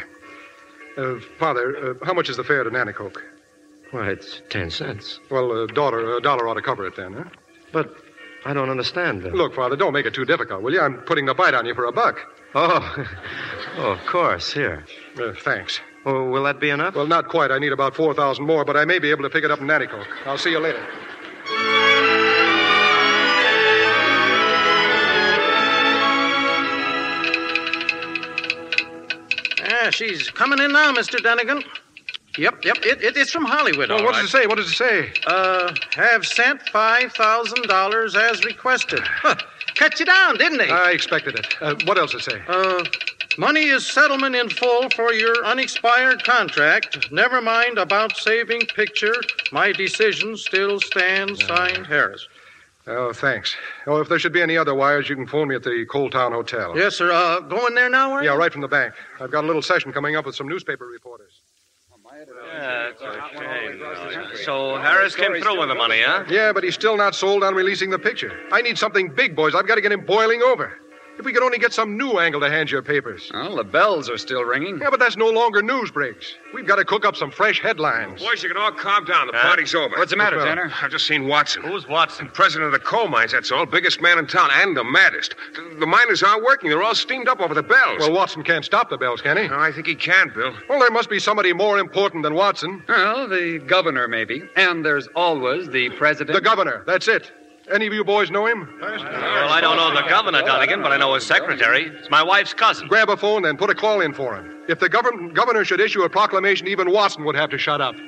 Father, how much is the fare to Nanticoke? Why, it's 10 cents. Well, a dollar ought to cover it then, huh? But I don't understand, Bill. Look, Father, don't make it too difficult, will you? I'm putting the bite on you for $1. Oh, of course. Here. Thanks. Oh, will that be enough? Well, not quite. I need about 4,000 more, but I may be able to pick it up in Nanticoke. I'll see you later. She's coming in now, Mr. Dunnigan. Yep. It's from Hollywood, well, all what right. does it say? What does it say? Have sent $5,000 as requested. Huh. Cut you down, didn't they? I expected it. What else does it say? Money is settlement in full for your unexpired contract. Never mind about saving picture. My decision still stands. Signed, Harris. Oh, thanks. Oh, if there should be any other wires, you can phone me at the Coal Town Hotel. Yes, sir. Going there now, are you? Yeah, right from the bank. I've got a little session coming up with some newspaper reporters. My So Harris came through with the money, huh? Yeah, but he's still not sold on releasing the picture. I need something big, boys. I've got to get him boiling over. If we could only get some new angle to hand your papers. Well, the bells are still ringing. Yeah, but that's no longer news breaks. We've got to cook up some fresh headlines. Boys, you can all calm down. The party's over. What's the matter, Tanner? I've just seen Watson. Who's Watson? President of the coal mines, that's all. Biggest man in town and the maddest. The miners aren't working. They're all steamed up over the bells. Well, Watson can't stop the bells, can he? No, I think he can, Bill. Well, there must be somebody more important than Watson. Well, the governor, maybe. And there's always the president. The governor, that's it. Any of you boys know him? Well, I don't know the governor, Dunnigan, but I know his secretary. It's my wife's cousin. Grab a phone, then put a call in for him. If the governor should issue a proclamation, even Watson would have to shut up.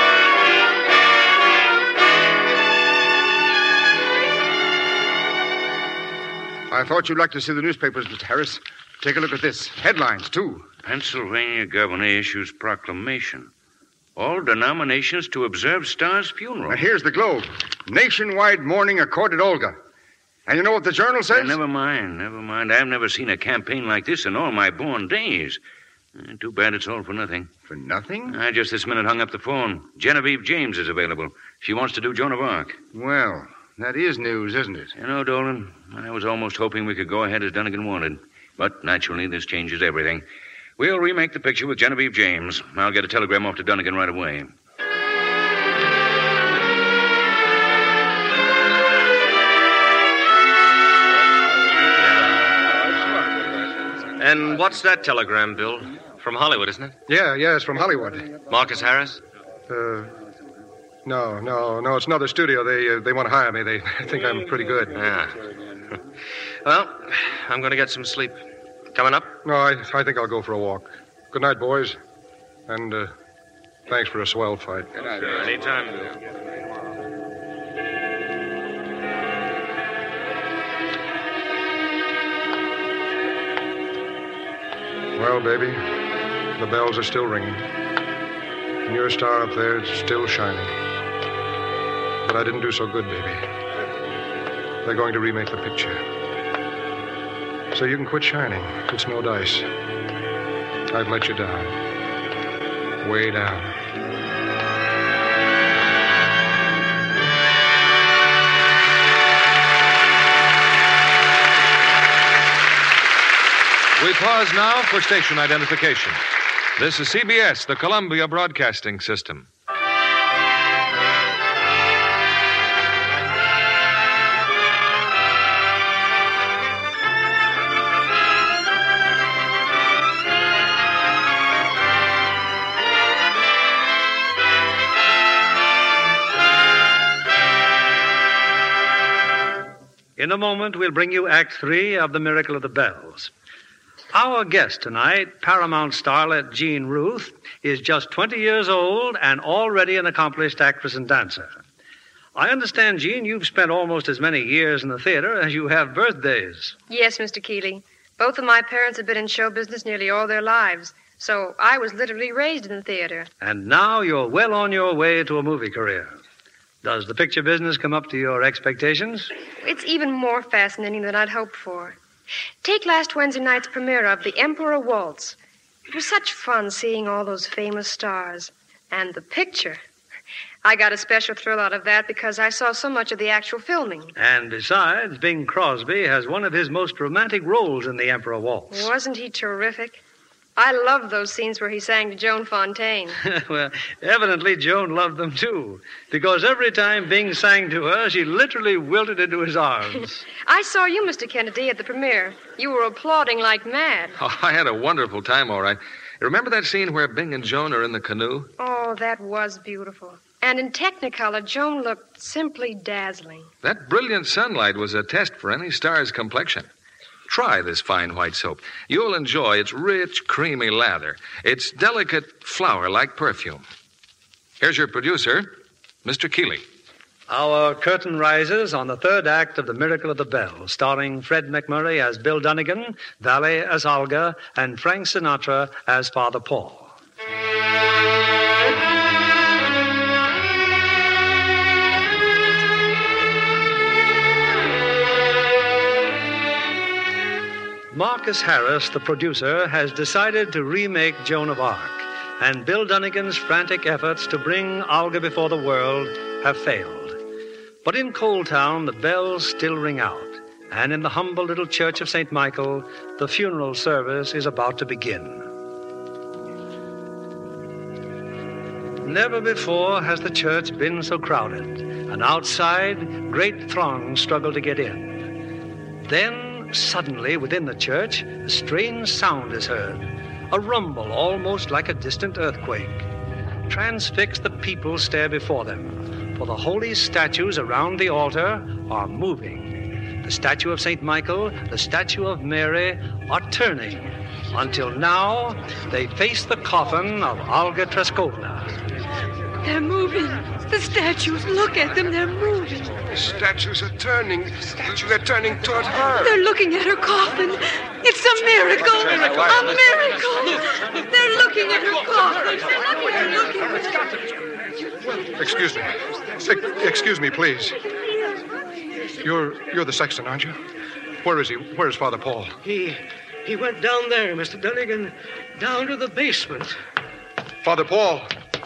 I thought you'd like to see the newspapers, Mr. Harris. Take a look at this. Headlines, too. Pennsylvania governor issues proclamation. All denominations to observe Starr's funeral. And here's the Globe. Nationwide mourning accorded Olga. And you know what the Journal says? Never mind. I've never seen a campaign like this in all my born days. Too bad it's all for nothing. For nothing? I just this minute hung up the phone. Genevieve James is available. She wants to do Joan of Arc. Well, that is news, isn't it? You know, Dolan, I was almost hoping we could go ahead as Dunnigan wanted. But naturally, this changes everything. We'll remake the picture with Genevieve James. I'll get a telegram off to Dunnigan right away. And what's that telegram, Bill? From Hollywood, isn't it? Yeah, it's from Hollywood. Marcus Harris? No, it's another studio. They want to hire me. They think I'm pretty good. Yeah. Well, I'm going to get some sleep. Coming up? No, I think I'll go for a walk. Good night, boys. And thanks for a swell fight. Good night. Anytime. Well, baby, the bells are still ringing. And your star up there is still shining. But I didn't do so good, baby. They're going to remake the picture. So you can quit shining. It's no dice. I've let you down. Way down. We pause now for station identification. This is CBS, the Columbia Broadcasting System. In a moment, we'll bring you Act 3 of The Miracle of the Bells. Our guest tonight, Paramount starlet Jean Ruth, is just 20 years old and already an accomplished actress and dancer. I understand, Jean, you've spent almost as many years in the theater as you have birthdays. Yes, Mr. Keeley. Both of my parents have been in show business nearly all their lives, so I was literally raised in the theater. And now you're well on your way to a movie career. Does the picture business come up to your expectations? It's even more fascinating than I'd hoped for. Take last Wednesday night's premiere of The Emperor Waltz. It was such fun seeing all those famous stars. And the picture. I got a special thrill out of that because I saw so much of the actual filming. And besides, Bing Crosby has one of his most romantic roles in The Emperor Waltz. Wasn't he terrific? I loved those scenes where he sang to Joan Fontaine. Well, evidently Joan loved them, too, because every time Bing sang to her, she literally wilted into his arms. I saw you, Mr. Kennedy, at the premiere. You were applauding like mad. Oh, I had a wonderful time, all right. Remember that scene where Bing and Joan are in the canoe? Oh, that was beautiful. And in Technicolor, Joan looked simply dazzling. That brilliant sunlight was a test for any star's complexion. Try this fine white soap. You'll enjoy its rich, creamy lather, its delicate flower-like perfume. Here's your producer, Mr. Keeley. Our curtain rises on the third act of The Miracle of the Bells, starring Fred McMurray as Bill Dunnigan, Valet as Olga, and Frank Sinatra as Father Paul. Marcus Harris, the producer, has decided to remake Joan of Arc. and Bill Dunnigan's frantic efforts to bring Olga before the world have failed. But in Coal Town, the bells still ring out, and in the humble little church of St. Michael, the funeral service is about to begin. Never before has the church been so crowded, and outside, great throngs struggle to get in. Then, suddenly, within the church, a strange sound is heard, a rumble almost like a distant earthquake. Transfixed, the people stare before them, for the holy statues around the altar are moving. The statue of St. Michael, the statue of Mary are turning, until now they face the coffin of Olga Treskovna. They're moving. The statues, look at them, they're moving. The statues are turning. They're turning toward her. They're looking at her coffin. It's a miracle. A miracle. They're looking at her coffin. Excuse me. Excuse me, please. You're the sexton, aren't you? Where is he? Where's Father Paul? He went down there, Mr. Dunnigan, down to the basement. Father Paul.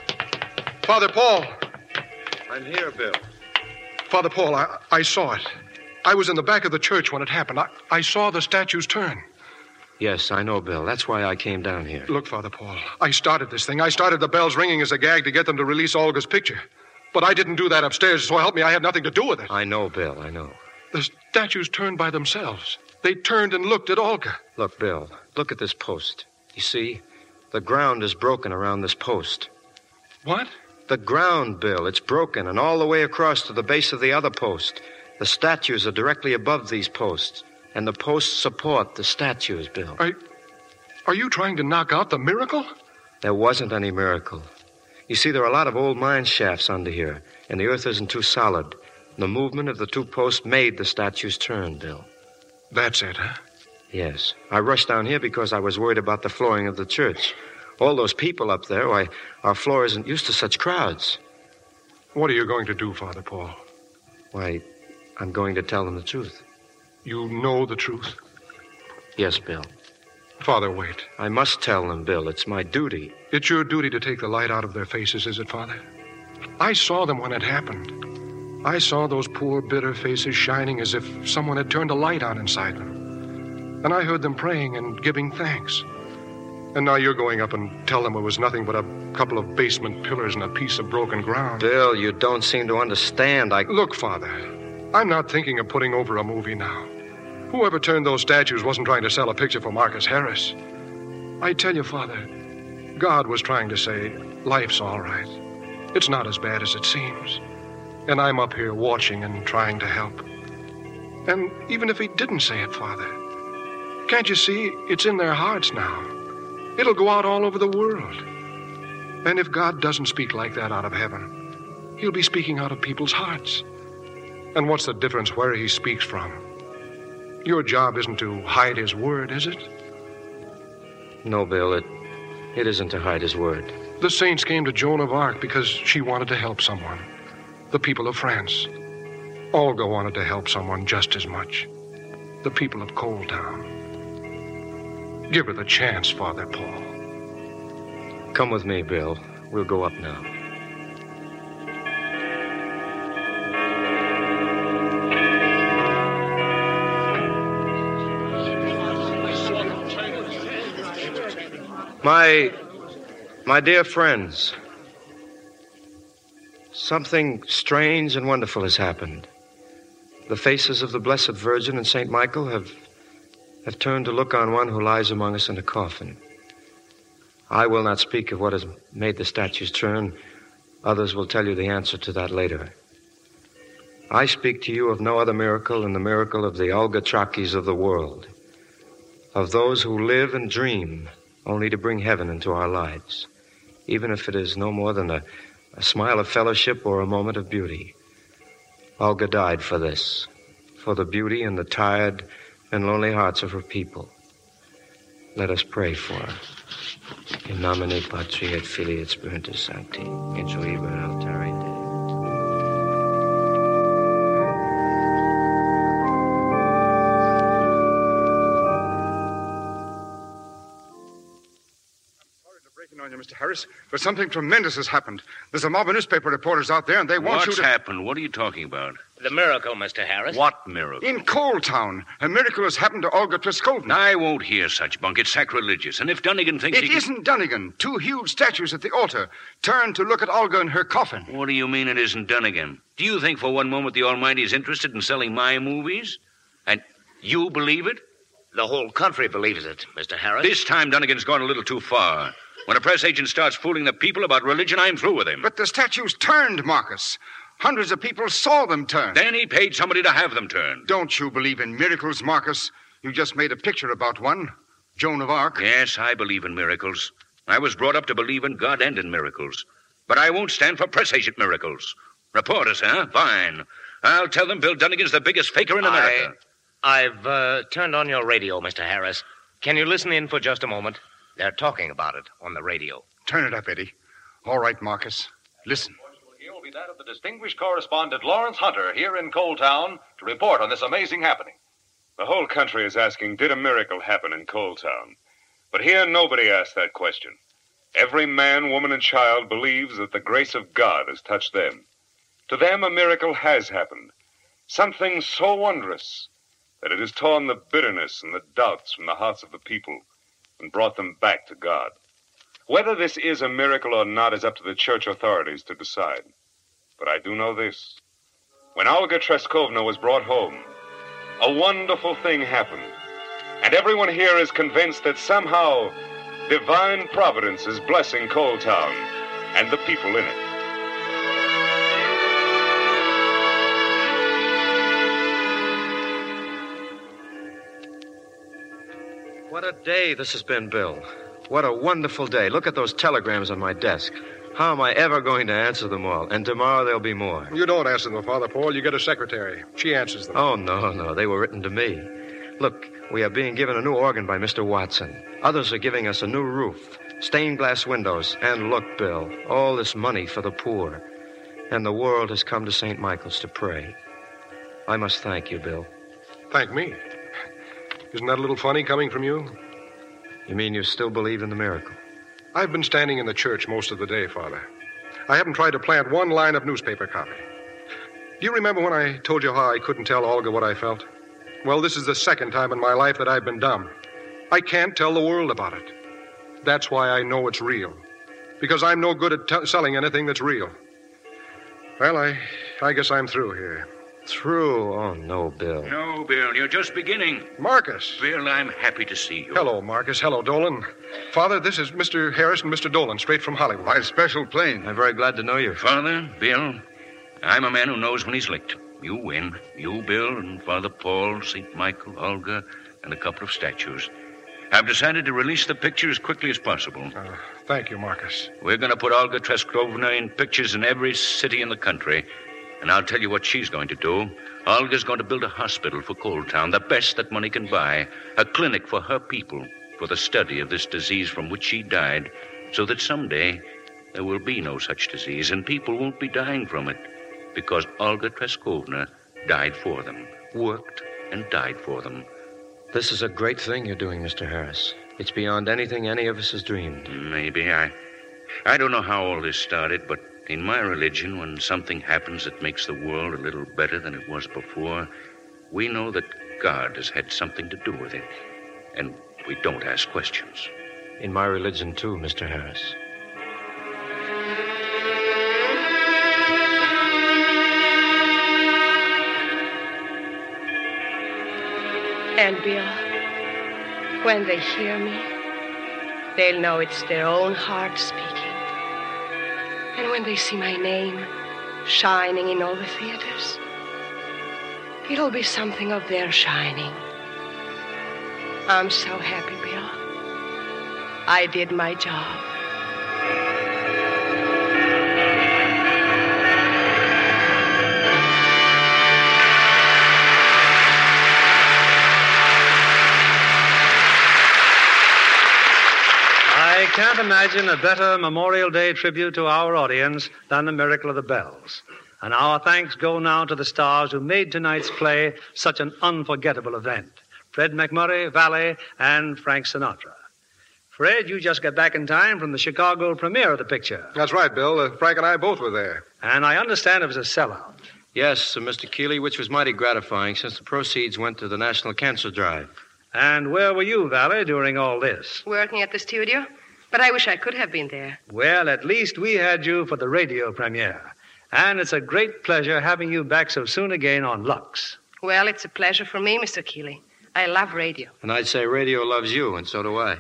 Father Paul. I'm here, Bill. Father Paul, I saw it. I was in the back of the church when it happened. I saw the statues turn. Yes, I know, Bill. That's why I came down here. Look, Father Paul, I started this thing. I started the bells ringing as a gag to get them to release Olga's picture. But I didn't do that upstairs, so help me, I had nothing to do with it. I know, Bill, I know. The statues turned by themselves. They turned and looked at Olga. Look, Bill, look at this post. You see, the ground is broken around this post. What? The ground, Bill, it's broken, and all the way across to the base of the other post. The statues are directly above these posts, and the posts support the statues, Bill. Are you trying to knock out the miracle? There wasn't any miracle. You see, there are a lot of old mine shafts under here, and the earth isn't too solid. The movement of the two posts made the statues turn, Bill. That's it, huh? Yes. I rushed down here because I was worried about the flooring of the church. All those people up there, why, our floor isn't used to such crowds. What are you going to do, Father Paul? Why, I'm going to tell them the truth. You know the truth? Yes, Bill. Father, wait. I must tell them, Bill. It's my duty. It's your duty to take the light out of their faces, is it, Father? I saw them when it happened. I saw those poor, bitter faces shining as if someone had turned a light on inside them. And I heard them praying and giving thanks. And now you're going up and tell them it was nothing but a couple of basement pillars and a piece of broken ground. Bill, you don't seem to understand. Look, Father, I'm not thinking of putting over a movie now. Whoever turned those statues wasn't trying to sell a picture for Marcus Harris. I tell you, Father, God was trying to say, life's all right. It's not as bad as it seems. And I'm up here watching and trying to help. And even if he didn't say it, Father, can't you see it's in their hearts now? It'll go out all over the world. And if God doesn't speak like that out of heaven, he'll be speaking out of people's hearts. And what's the difference where he speaks from? Your job isn't to hide his word, is it? No, Bill, it isn't to hide his word. The saints came to Joan of Arc because she wanted to help someone. The people of France. Olga wanted to help someone just as much. The people of Coal Town. Give her the chance, Father Paul. Come with me, Bill. We'll go up now. My dear friends, something strange and wonderful has happened. The faces of the Blessed Virgin and St. Michael have turned to look on one who lies among us in a coffin. I will not speak of what has made the statues turn. Others will tell you the answer to that later. I speak to you of no other miracle than the miracle of the Olga Trakis of the world, of those who live and dream only to bring heaven into our lives, even if it is no more than a smile of fellowship or a moment of beauty. Olga died for this, for the beauty and the tired and lonely hearts of her people. Let us pray for her. In nomine Patri et Filii et Spiritus Sancti, in joiber altare Dei. here, Mr. Harris. But something tremendous has happened. There's a mob of newspaper reporters out there, and they want What's you to... happened? What are you talking about? The miracle, Mr. Harris. What miracle? In Coal Town, a miracle has happened to Olga Treskovna. I won't hear such bunk. It's sacrilegious. And if Dunnigan thinks It isn't Dunnigan. 2 huge statues at the altar turned to look at Olga in her coffin. What do you mean it isn't Dunnigan? Do you think for one moment the Almighty is interested in selling my movies? And you believe it? The whole country believes it, Mr. Harris. This time Dunnigan's gone a little too far. When a press agent starts fooling the people about religion, I'm through with him. But the statues turned, Marcus. Hundreds of people saw them turn. Then he paid somebody to have them turned. Don't you believe in miracles, Marcus? You just made a picture about one. Joan of Arc. Yes, I believe in miracles. I was brought up to believe in God and in miracles. But I won't stand for press agent miracles. Reporters, huh? Fine. I'll tell them Bill Dunnigan's the biggest faker in America. I've turned on your radio, Mr. Harris. Can you listen in for just a moment? They're talking about it on the radio. Turn it up, Eddie. All right, Marcus. Listen. Here will be that of the distinguished correspondent Lawrence Hunter here in Coal Town to report on this amazing happening. The whole country is asking, did a miracle happen in Coal Town? But here, nobody asked that question. Every man, woman, and child believes that the grace of God has touched them. To them, a miracle has happened. Something so wondrous that it has torn the bitterness and the doubts from the hearts of the people and brought them back to God. Whether this is a miracle or not is up to the church authorities to decide. But I do know this. When Olga Treskovna was brought home, a wonderful thing happened. And everyone here is convinced that somehow divine providence is blessing Coal Town and the people in it. What a day this has been, Bill. What a wonderful day. Look at those telegrams on my desk. How am I ever going to answer them all? And tomorrow there'll be more. You don't answer them, Father Paul. You get a secretary. She answers them. Oh, no. They were written to me. Look, we are being given a new organ by Mr. Watson. Others are giving us a new roof, stained glass windows. And look, Bill, all this money for the poor. And the world has come to St. Michael's to pray. I must thank you, Bill. Thank me? Isn't that a little funny coming from you? You mean you still believe in the miracle? I've been standing in the church most of the day, Father. I haven't tried to plant one line of newspaper copy. Do you remember when I told you how I couldn't tell Olga what I felt? Well, this is the second time in my life that I've been dumb. I can't tell the world about it. That's why I know it's real. Because I'm no good at selling anything that's real. Well, I guess I'm through here. Through? Oh, no, Bill. No, Bill, you're just beginning. Marcus. Bill, I'm happy to see you. Hello, Marcus. Hello, Dolan. Father, this is Mr. Harris and Mr. Dolan, straight from Hollywood. By special plane. I'm very glad to know you. Father, Bill, I'm a man who knows when he's licked. You win. You, Bill, and Father Paul, St. Michael, Olga, and a couple of statues. I've decided to release the picture as quickly as possible. Thank you, Marcus. We're going to put Olga Treskovna in pictures in every city in the country. And I'll tell you what she's going to do. Olga's going to build a hospital for Coal Town, the best that money can buy. A clinic for her people, for the study of this disease from which she died, so that someday there will be no such disease, and people won't be dying from it, because Olga Treskovna died for them, worked and died for them. This is a great thing you're doing, Mr. Harris. It's beyond anything any of us has dreamed. Maybe. I don't know how all this started, but in my religion, when something happens that makes the world a little better than it was before, we know that God has had something to do with it. And we don't ask questions. In my religion, too, Mr. Harris. And, Bill, when they hear me, they'll know it's their own heart speaking. And when they see my name shining in all the theaters, it'll be something of their shining. I'm so happy, Bill. I did my job. I can't imagine a better Memorial Day tribute to our audience than The Miracle of the Bells. And our thanks go now to the stars who made tonight's play such an unforgettable event. Fred MacMurray, Valley, and Frank Sinatra. Fred, you just got back in time from the Chicago premiere of the picture. That's right, Bill. Frank and I both were there. And I understand it was a sellout. Yes, Mr. Keeley, which was mighty gratifying since the proceeds went to the National Cancer Drive. And where were you, Valley, during all this? Working at the studio. But I wish I could have been there. Well, at least we had you for the radio premiere. And it's a great pleasure having you back so soon again on Lux. Well, it's a pleasure for me, Mr. Keeley. I love radio. And I'd say radio loves you, and so do I.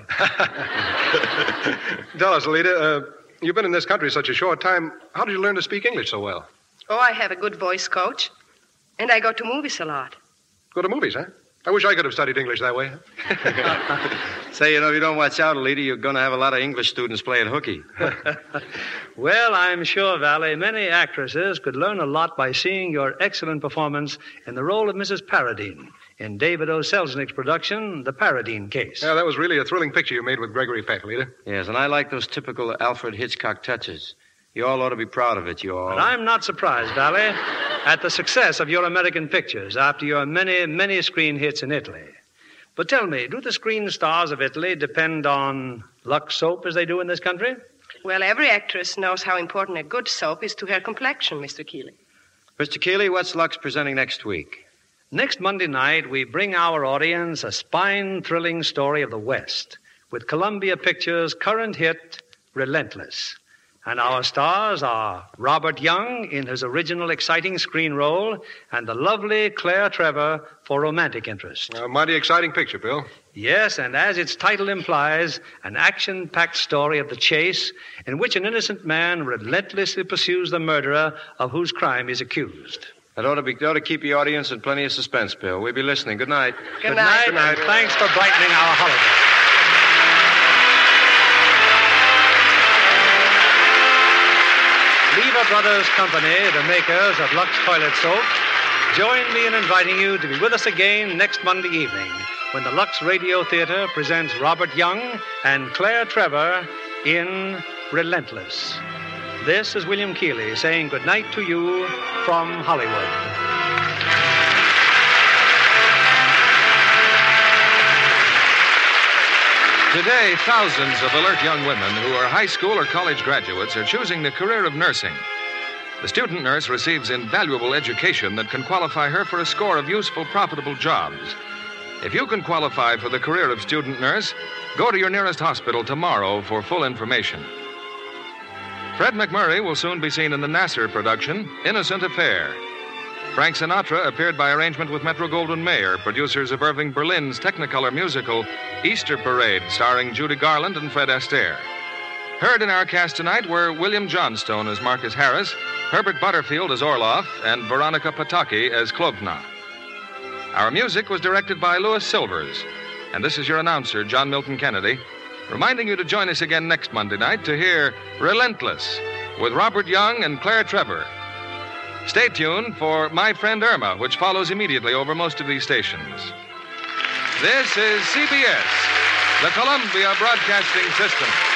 Tell us, Alida, you've been in this country such a short time. How did you learn to speak English so well? Oh, I have a good voice coach. And I go to movies a lot. Go to movies, huh? I wish I could have studied English that way. Say, if you don't watch out, Alida, you're going to have a lot of English students playing hooky. Well, I'm sure, Valley, many actresses could learn a lot by seeing your excellent performance in the role of Mrs. Paradine in David O. Selznick's production, The Paradine Case. Yeah, that was really a thrilling picture you made with Gregory Peck, Alida. Yes, and I like those typical Alfred Hitchcock touches. You all ought to be proud of it, you all. And I'm not surprised, Valley, at the success of your American pictures after your many, many screen hits in Italy. But tell me, do the screen stars of Italy depend on Lux soap as they do in this country? Well, every actress knows how important a good soap is to her complexion, Mr. Keeley. Mr. Keeley, what's Lux presenting next week? Next Monday night, we bring our audience a spine-thrilling story of the West with Columbia Pictures' current hit, Relentless. And our stars are Robert Young in his original exciting screen role and the lovely Claire Trevor for romantic interest. A mighty exciting picture, Bill. Yes, and as its title implies, an action-packed story of the chase in which an innocent man relentlessly pursues the murderer of whose crime he's accused. That ought to keep the audience in plenty of suspense, Bill. We'll be listening. Good night. Good night. Good night. Thanks for brightening our holiday. Lever Brothers Company, the makers of Lux Toilet Soap, join me in inviting you to be with us again next Monday evening when the Lux Radio Theater presents Robert Young and Claire Trevor in Relentless. This is William Keeley saying good night to you from Hollywood. Today, thousands of alert young women who are high school or college graduates are choosing the career of nursing. The student nurse receives invaluable education that can qualify her for a score of useful, profitable jobs. If you can qualify for the career of student nurse, go to your nearest hospital tomorrow for full information. Fred McMurray will soon be seen in the Nasser production, Innocent Affair. Frank Sinatra appeared by arrangement with Metro-Goldwyn-Mayer, producers of Irving Berlin's Technicolor musical, Easter Parade, starring Judy Garland and Fred Astaire. Heard in our cast tonight were William Johnstone as Marcus Harris, Herbert Butterfield as Orloff, and Veronica Pataki as Klovna. Our music was directed by Louis Silvers. And this is your announcer, John Milton Kennedy, reminding you to join us again next Monday night to hear Relentless with Robert Young and Claire Trevor. Stay tuned for My Friend Irma, which follows immediately over most of these stations. This is CBS, the Columbia Broadcasting System.